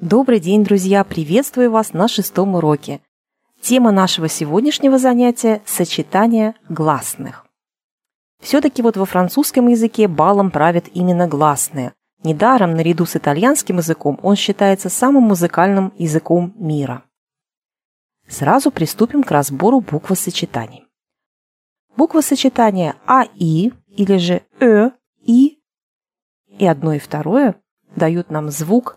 Добрый день, друзья! Приветствую вас на 6-м уроке. Тема нашего сегодняшнего занятия – сочетание гласных. Все-таки вот во французском языке балом правят именно гласные. Недаром, наряду с итальянским языком, он считается самым музыкальным языком мира. Сразу приступим к разбору буквосочетаний. Буквосочетания АИ или же ИИ и одно и второе дают нам звук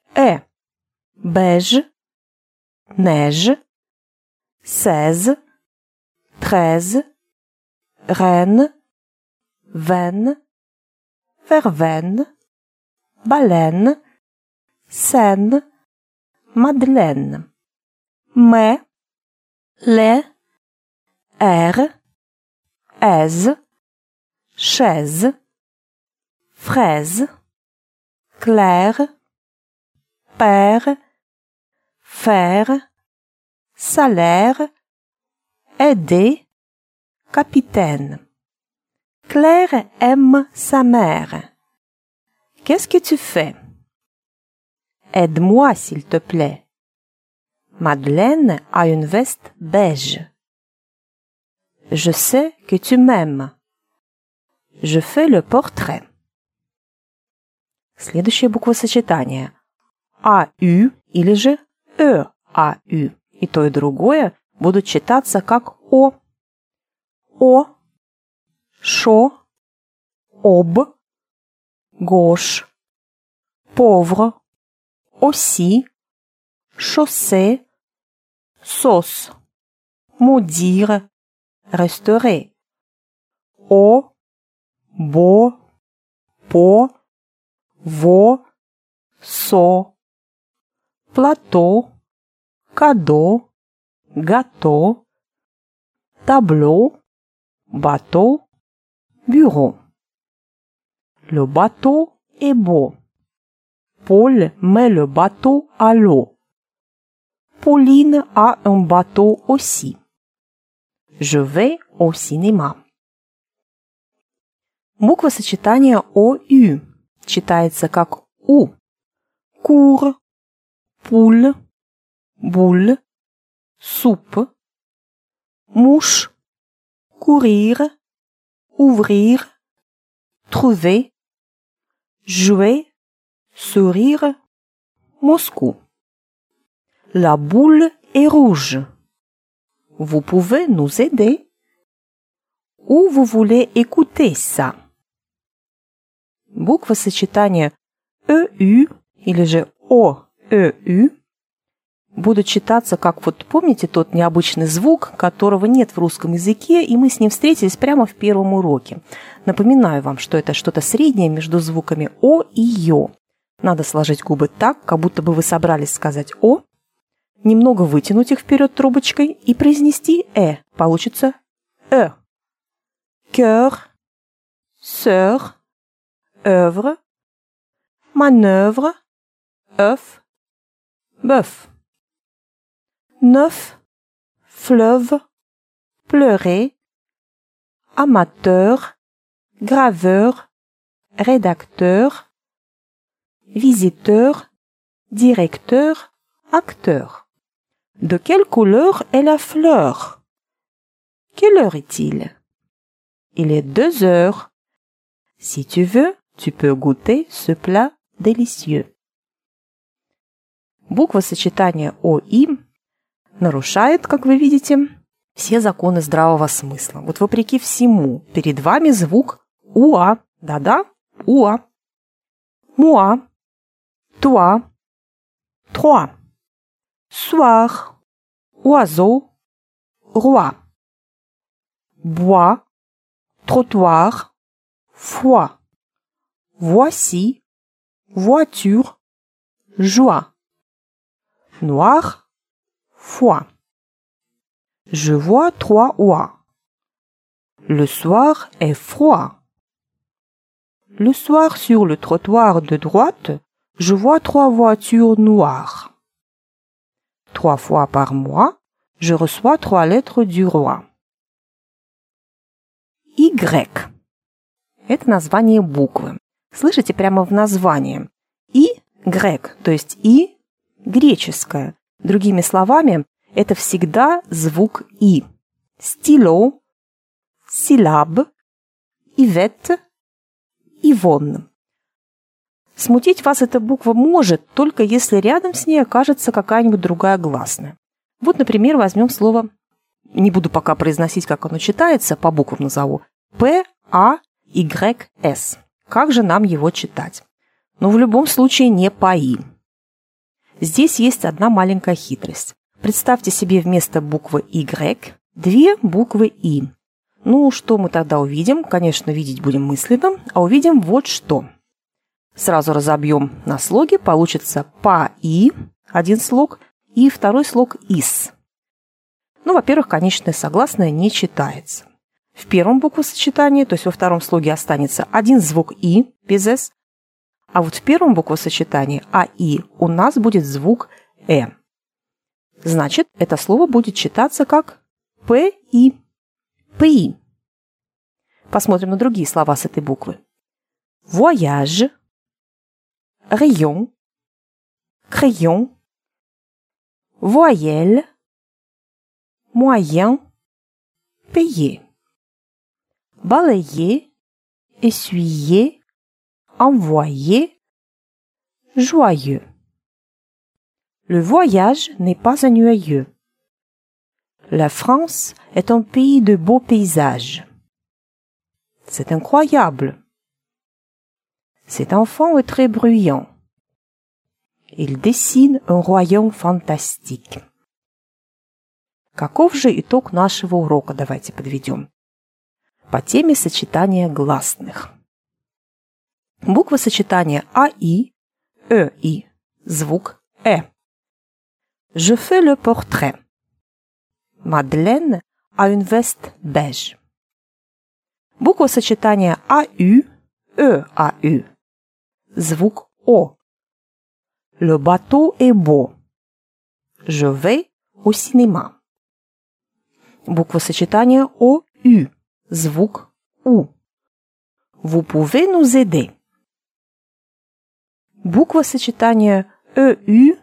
Beige, neige, 16, 13, reine, veine, verveine, baleine, scène, madeleine, mais, les, aise, chaise, fraise, claire, père, faire, salaire, aider, capitaine. Claire aime sa mère. Qu'est-ce que tu fais? Aide-moi, s'il te plaît. Madeleine a une veste beige. Je sais que tu m'aimes. Je fais le portrait. Следующее буквосочетание. АЮ или же АЮ. И то, и другое будут читаться как О. Шо, об, gauche, pauvre, aussi, chaussée, sauce, maudire, restaurer. О, бо, по, во, со, plateau, cadeau, gâteau, tableau, bateau, bureau. Le bateau est beau. Paul met le bateau à l'eau. Pauline a un bateau aussi. Je vais au cinéma. Буквосочетание ОЮ читается как У. Cours, poule, boule, soupe, mouche, courir, ouvrir, trouver, jouer, sourire, Moscou. La boule est rouge. Vous pouvez nous aider? Ou vous voulez écouter ça? Буквосочетание ЕЮ или же ОЕЮ будут читаться как, вот помните тот необычный звук, которого нет в русском языке, и мы с ним встретились прямо в первом уроке. Напоминаю вам, что это что-то среднее между звуками О и Ё. Надо сложить губы так, как будто бы вы собрались сказать О, немного вытянуть их вперед трубочкой и произнести Получится Cœur, sœur, œuvre, manœuvre, œuf, bœuf. Neuf, fleuve, pleurer, amateur, graveur, rédacteur, visiteur, directeur, acteur. De quelle couleur est la fleur? Quelle heure est-il? Il est 2 heures. Si tu veux, tu peux goûter ce plat délicieux. Буквосочетание ОИ нарушает, как вы видите, все законы здравого смысла. Вот вопреки всему, перед вами звук УА. Да-да, УА. Moi, toi, trois. Soir, oiseau, roi. Bois, trottoir, foi. Voici, voiture, joie. Noir, foi. Je vois 3 oies. Le soir est froid. Le soir, sur le trottoir de droite, je vois 3 voitures noires. 3 fois par mois, je reçois 3 lettres du roi. Y. Это название буквы. Слышите, прямо в названии. Y, то есть И греческое. Другими словами, это всегда звук «и». Стило, силаб, ивет, ивон. Смутить вас эта буква может, только если рядом с ней окажется какая-нибудь другая гласная. Вот, например, возьмем слово, не буду пока произносить, как оно читается, по буквам назову, P-A-Y-S. Как же нам его читать? Но в любом случае не «паи». Здесь есть одна маленькая хитрость. Представьте себе вместо буквы Y две буквы «и». Ну, что мы тогда увидим? Конечно, видеть будем мысленно, а увидим вот что. Сразу разобьем на слоги, получится «па-и», один слог, и второй слог «ис». Ну, во-первых, конечное согласное не читается. В первом буквосочетании, то есть во втором слоге, останется один звук «и» без «с», а вот в первом буквосочетании «а-и» у нас будет звук «э». Значит, это слово будет читаться как «п-и». «Пи». Посмотрим на другие слова с этой буквы. Voyage, rayon, crayon, voyelle, moyen, payer. Balayer, essuyer, envoyer, joyeux. Le voyage n'est pas ennuyeux. La France est un pays de beaux paysages. C'est incroyable. Cet enfant est très bruyant. Il dessine un royaume fantastique. Каков же итог нашего урока? Давайте подведем. По теме сочетания гласных. Буква сочетания АИ, ЭИ, звук Э. Je fais le portrait. Madeleine a une veste beige. Буква сочетания АЮ, ЭАЮ, звук О. Le bateau est beau. Je vais au cinéma. Буква сочетания ОЮ, звук У. Vous pouvez nous aider. Буква сочетания ЭЮ,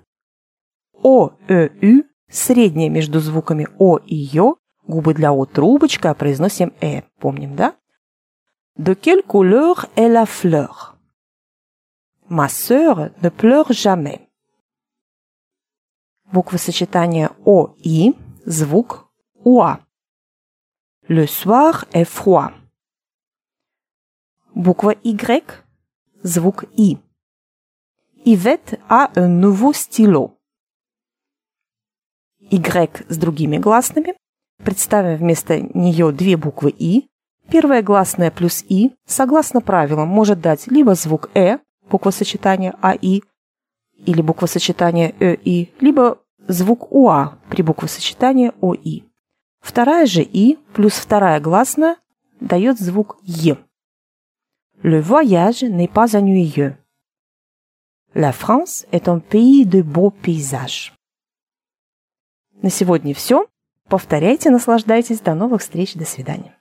ОЭЮ, средняя между звуками О и Ё, губы для О трубочка, а произносим Э. Помним, да? De quelle couleur est la fleur? Ma sœur ne pleure jamais. Буква сочетания О-И, звук УА. Le soir est froid. Буква Y, звук И. Yvette a un nouveau stylo. Y с другими гласными. Представим вместо нее две буквы И. Первая гласная плюс И, согласно правилам, может дать либо звук Э, буквосочетание АИ, или буквосочетание ЭИ, либо звук УА при буквосочетании ОИ. Вторая же И плюс вторая гласная дает звук Е. Le voyage n'est pas ennuyeux. La France est un pays de beaux paysages. На сегодня все. Повторяйте, наслаждайтесь. До новых встреч. До свидания.